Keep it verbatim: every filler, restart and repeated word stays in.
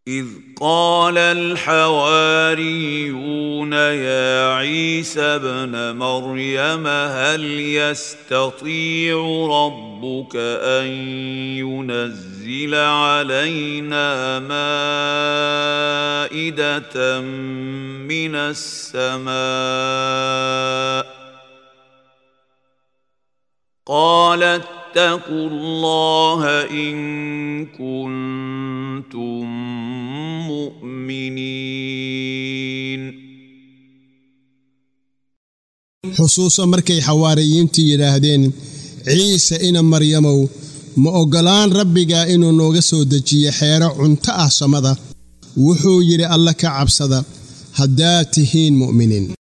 إذ قال الحواريون يا عيسى ابن مريم هل يستطيع ربك أن ينزل علينا مائدة من السماء قال اتقوا الله إن كنتم مؤمنين. xusuuso markay xawaariyiintu yiraahdeen ciise ina maryamow ma ogolaan rabbiga inuu nooga soo dejiyo xeero cunto ah samada wuxuu yiri alla ka cabsada haddaad tihiin mu'miniin.